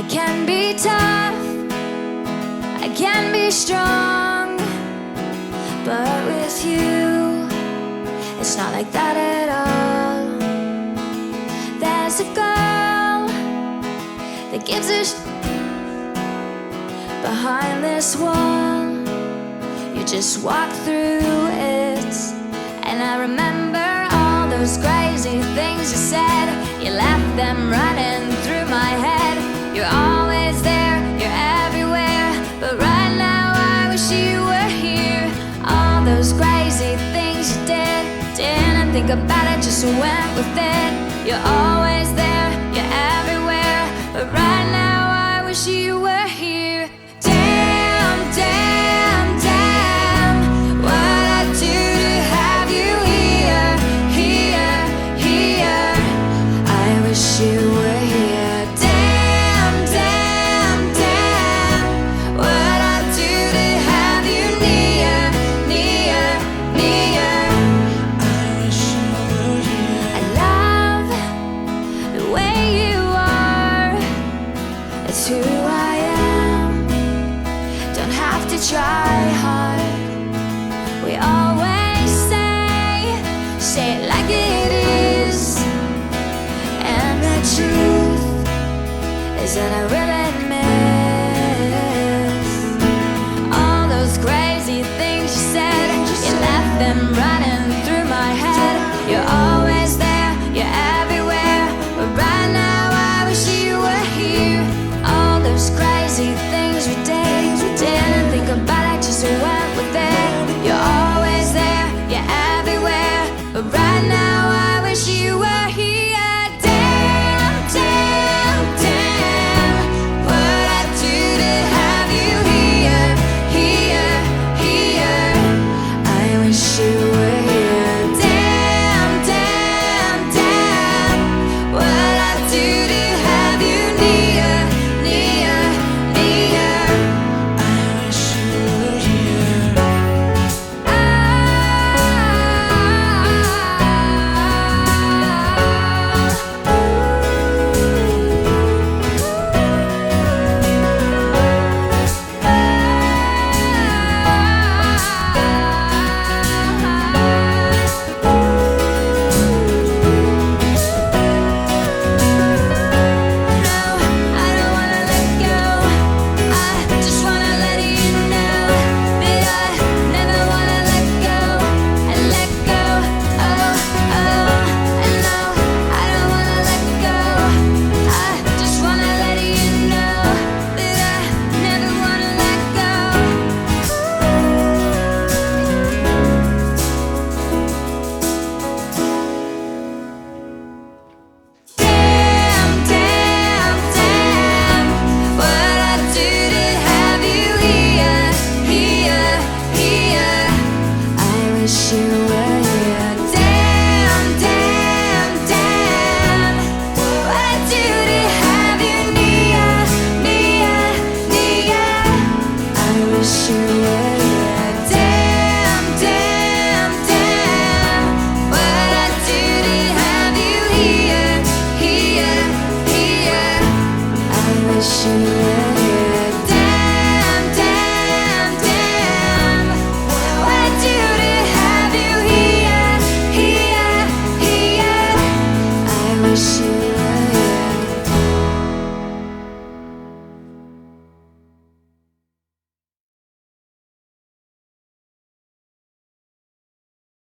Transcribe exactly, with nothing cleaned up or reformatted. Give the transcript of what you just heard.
can be tough, I can be strong, but with you, it's not like that at all. There's a girl that gives a sh behind this wall. You just walk through it, and I remember all those crazy things you said. You left them running through my head. You're always there, you're everywhere, but right now I wish you were here. All those crazy things you did, didn't think about it, just went with it. You're always there, you're everywhere, but right now I wish you were here. Damn, damn, damn, what I'd do to have you here, here, here. I wish you were here. Damn, damn, damn, what I'd do to have you near, near, near. I wish you were here. I love the way you are. It's who I am. Don't have to try hard. We always say, say it like it is. And the truth is that I really miss all those crazy things you said. You left them running through my head. You're always there, you're everywhere, but right now I wish you were here. All those crazy things we did, didn't think about it, just went with it. You're always there, you're everywhere, but right now I wish you were here. Damn, damn, damn, what I'd do to have you here, here, here. I wish you were here. Damn, damn, damn, what I'd do to have you near, near, near. I wish you were here. Wish you